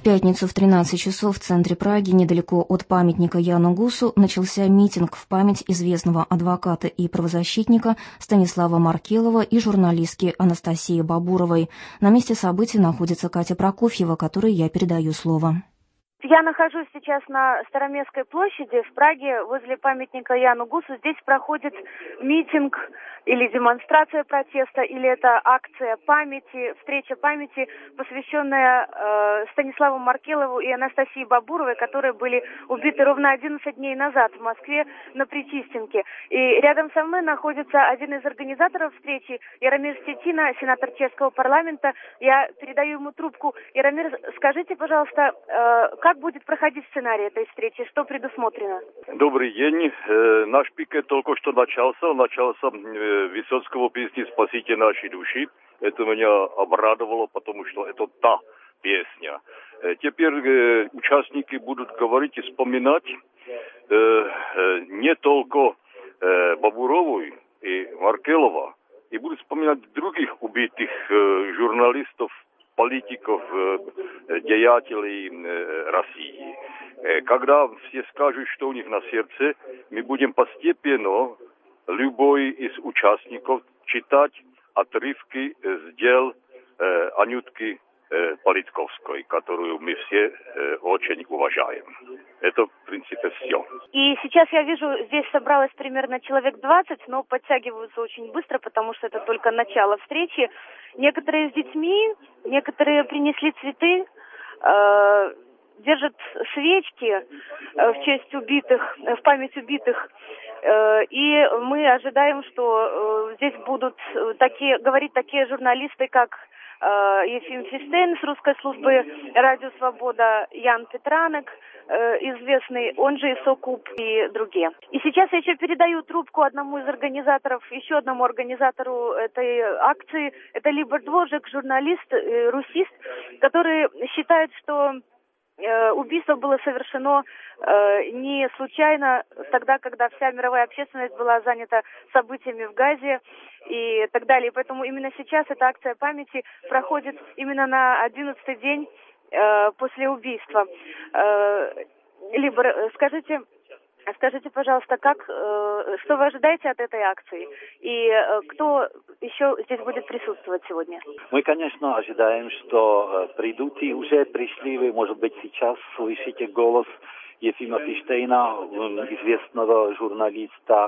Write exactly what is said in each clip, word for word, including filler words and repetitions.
пятницу в тринадцать часов в центре Праги, недалеко от памятника Яну Гусу, начался митинг в память известного адвоката и правозащитника Станислава Маркелова и журналистки Анастасии Бабуровой. На месте событий находится Катя Прокофьева, которой я передаю слово. Я нахожусь сейчас на Староместской площади в Праге, возле памятника Яну Гусу. Здесь проходит митинг или демонстрация протеста, или это акция памяти, встреча памяти, посвященная э, Станиславу Маркелову и Анастасии Бабуровой, которые были убиты ровно одиннадцать дней назад в Москве на Причистенке. И рядом со мной находится один из организаторов встречи, Яромир Стетина, сенатор чешского парламента. Я передаю ему трубку. Яромир, скажите, пожалуйста, э, как будет проходить сценарий этой встречи, что предусмотрено? Добрый день. Э, наш пикет только что начался. Начался э, Высоцкого песни «Спасите наши души». Это меня обрадовало, потому что это та песня. Э, теперь э, участники будут говорить и вспоминать э, э, не только э, Бабурову и Маркелова, и будут вспоминать других убитых э, журналистов, политиков, деятелей России. Когда все скажут, что у них на сердце, мы будем постепенно, любой из участников, читать отрывки с дел Анютки Политковской, которую мы все очень уважаем. Это, в принципе, все. И сейчас я вижу, здесь собралось примерно человек двадцать, но подтягиваются очень быстро, потому что это только начало встречи. Некоторые с детьми, некоторые принесли цветы, э, держат свечки э, в честь убитых, в память убитых. Э, и мы ожидаем, что э, здесь будут такие, говорить такие журналисты, как Ефим Фистен с русской службы «Радио Свобода», Ян Петранек, известный, он же Исокуб, и другие. И сейчас я еще передаю трубку одному из организаторов, еще одному организатору этой акции. Это Либор Дворжик, журналист, русист, который считает, что убийство было совершено э, не случайно, тогда, когда вся мировая общественность была занята событиями в Газе и так далее. Поэтому именно сейчас эта акция памяти проходит именно на одиннадцатый день э, после убийства. Э, Либор, скажите... Скажите, пожалуйста, как, э, что вы ожидаете от этой акции? И э, кто еще здесь будет присутствовать сегодня? Мы, конечно, ожидаем, что э, придут и уже пришли. Вы, может быть, сейчас слышите голос Ефима Фиштейна, известного журналиста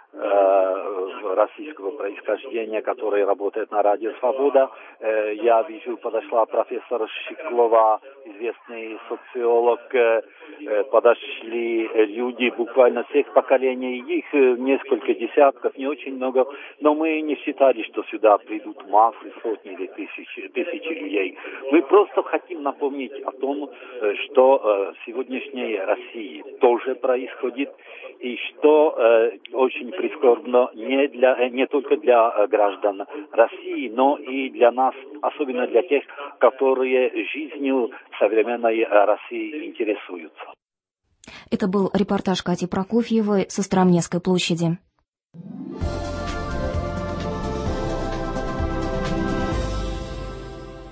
э, российского происхождения, который работает на Радио Свобода. Э, я вижу, подошла профессор Шиклова, известный социолог. Э, подошли люди буквально всех поколений, их несколько десятков, не очень много, но мы не считали, что сюда придут массы, сотни или тысячи, тысячи людей. Мы просто хотим напомнить о том, что в сегодняшней России тоже происходит, и что э, очень прискорбно не, для, не только для граждан России, но и для нас, особенно для тех, которые жизнью современной России интересуются. Это был репортаж Кати Прокофьевой со Староместской площади.